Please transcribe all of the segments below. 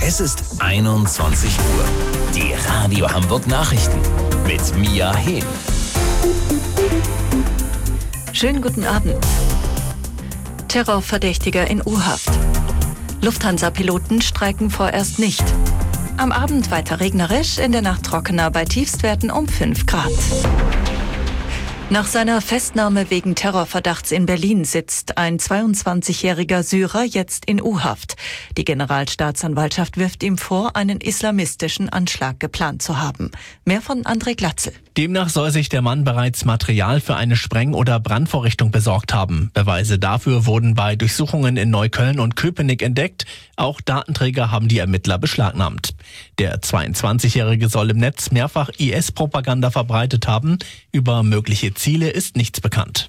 Es ist 21 Uhr. Die Radio Hamburg Nachrichten mit Mia Hehn. Schönen guten Abend. Terrorverdächtiger in U-Haft. Lufthansa-Piloten streiken vorerst nicht. Am Abend weiter regnerisch, in der Nacht trockener bei Tiefstwerten um 5 Grad. Nach seiner Festnahme wegen Terrorverdachts in Berlin sitzt ein 22-jähriger Syrer jetzt in U-Haft. Die Generalstaatsanwaltschaft wirft ihm vor, einen islamistischen Anschlag geplant zu haben. Mehr von André Glatzel. Demnach soll sich der Mann bereits Material für eine Spreng- oder Brandvorrichtung besorgt haben. Beweise dafür wurden bei Durchsuchungen in Neukölln und Köpenick entdeckt. Auch Datenträger haben die Ermittler beschlagnahmt. Der 22-Jährige soll im Netz mehrfach IS-Propaganda verbreitet haben. Über mögliche Ziele ist nichts bekannt.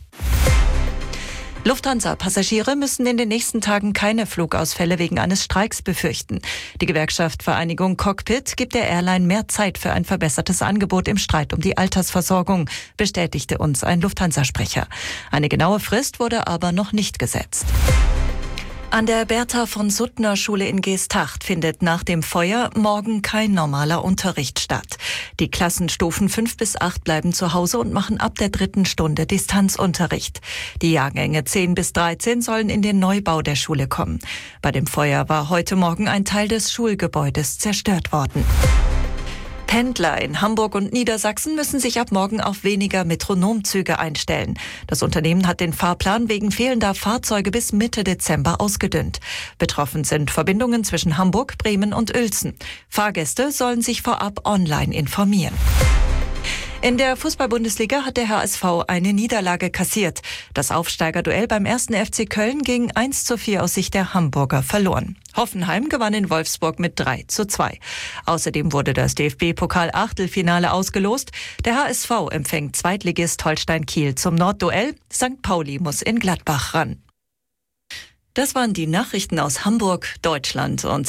Lufthansa-Passagiere müssen in den nächsten Tagen keine Flugausfälle wegen eines Streiks befürchten. Die Gewerkschaft Vereinigung Cockpit gibt der Airline mehr Zeit für ein verbessertes Angebot im Streit um die Altersversorgung, bestätigte uns ein Lufthansa-Sprecher. Eine genaue Frist wurde aber noch nicht gesetzt. An der Bertha-von-Suttner-Schule in Geesthacht findet nach dem Feuer morgen kein normaler Unterricht statt. Die Klassenstufen 5 bis 8 bleiben zu Hause und machen ab der 3. Stunde Distanzunterricht. Die Jahrgänge 10 bis 13 sollen in den Neubau der Schule kommen. Bei dem Feuer war heute Morgen ein Teil des Schulgebäudes zerstört worden. Pendler in Hamburg und Niedersachsen müssen sich ab morgen auf weniger Metronomzüge einstellen. Das Unternehmen hat den Fahrplan wegen fehlender Fahrzeuge bis Mitte Dezember ausgedünnt. Betroffen sind Verbindungen zwischen Hamburg, Bremen und Uelzen. Fahrgäste sollen sich vorab online informieren. In der Fußball-Bundesliga hat der HSV eine Niederlage kassiert. Das Aufsteigerduell beim 1. FC Köln ging 1:4 aus Sicht der Hamburger verloren. Hoffenheim gewann in Wolfsburg mit 3:2. Außerdem wurde das DFB-Pokal-Achtelfinale ausgelost. Der HSV empfängt Zweitligist Holstein Kiel zum Nordduell. St. Pauli muss in Gladbach ran. Das waren die Nachrichten aus Hamburg, Deutschland und